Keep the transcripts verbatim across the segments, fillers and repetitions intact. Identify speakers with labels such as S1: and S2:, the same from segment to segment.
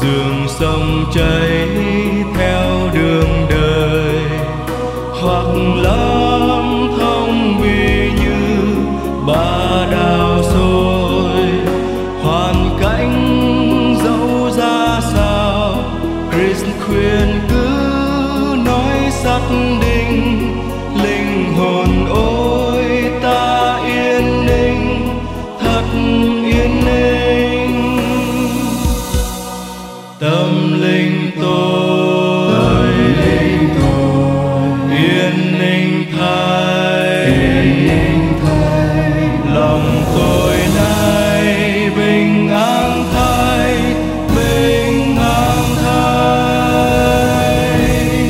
S1: dường sông chảy theo đường đời, hoặc lắm thông vì như ba đào xôi. Hoàn cảnh dẫu ra sao, Christ khuyên cứ nói xác định, linh hồn ôi ta yên ninh, thật yên ninh. Tâm linh tôi yên ninh thay, lòng tôi nay bình an thay, bình an thay.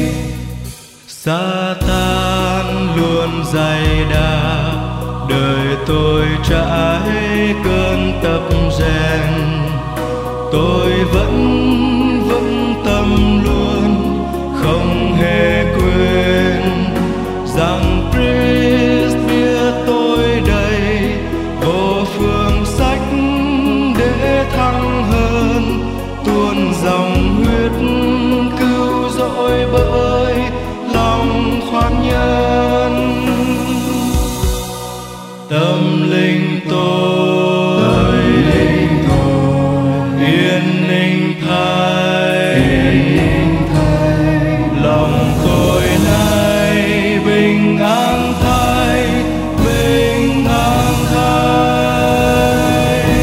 S1: Sa-tan luôn dày đà, đời tôi trải cơn tập rèn, tôi vẫn vững tâm luôn, không hề quên rằng Christ biết tôi đây, vô phương sách để thăng hơn, tuôn dòng huyết cứu rỗi bởi lòng khoan nhân. Tâm linh tôi yên ninh thay, lòng tôi nay bình an thay, bình an thay.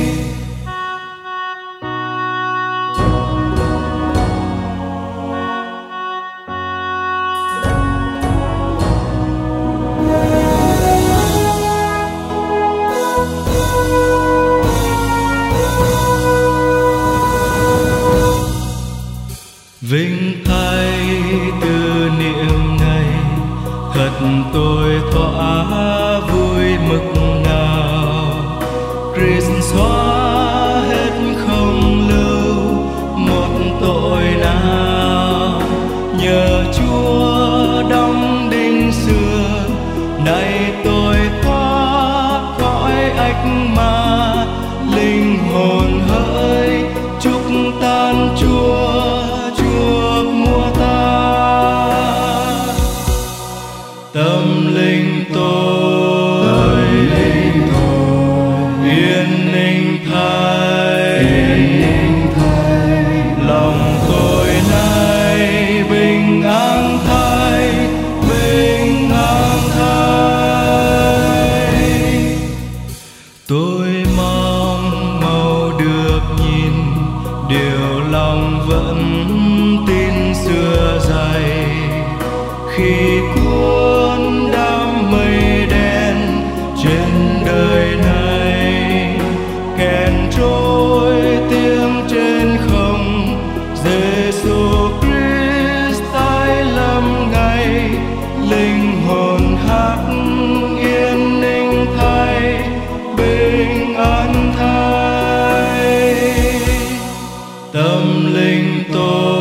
S1: Vinh thay tư niệm này, thật tôi thỏa vui mực nào. Christ xóa hết không lưu một tội nào, nhờ Chúa đóng đinh xưa, nay tôi thoát khỏi ách ma. Linh hồn hỡi chúc tan Chúa chuộc mua ta. Tâm linh tôi yên ninh thay, lòng tôi nay bình an thay, bình an thay. Tôi mong mau được nhìn điều lòng vẫn tin xưa dày, khi cuốn đám mây đen trên đời này, kèn trôi tiếng trên không, Giêsu Christ tái lâm ngày, linh hồn hát yên ninh thay, bình an thay. Tâm linh tôi